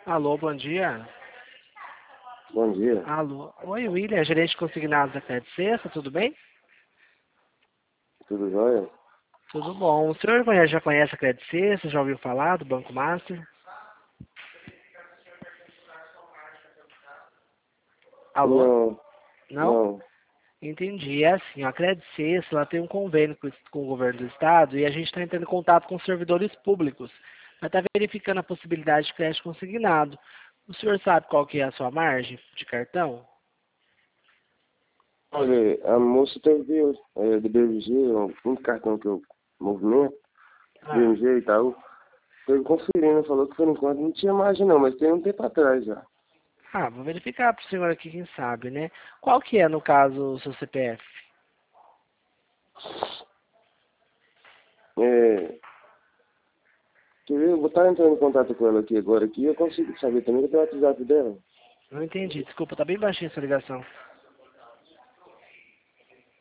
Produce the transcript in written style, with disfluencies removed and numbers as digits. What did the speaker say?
Alô, bom dia. Bom dia. Alô. Oi, William, gerente consignado da Credit Sexta, tudo bem? Tudo jóia? Tudo bom. O senhor já conhece a Credit Sexta, já ouviu falar do Banco Master? Alô? Não, Não? não. Entendi. É assim, ó, a Credit Sexta, ela tem um convênio com o governo do estado e a gente está entrando em contato com servidores públicos para estar verificando a possibilidade de crédito consignado. O senhor sabe qual que é a sua margem de cartão? Olha, a moça teve do BMG, um cartão que eu movimento, Ah. BMG e Itaú, teve conferindo, falou que por enquanto não tinha margem não, mas tem um tempo atrás já. Vou verificar para o senhor aqui, quem sabe, né? Qual que é, no caso, o seu CPF? É, quer ver? Eu vou estar entrando em contato com ela aqui agora, aqui eu consigo saber também que tem o WhatsApp dela. Não entendi, desculpa, tá bem baixinha essa ligação.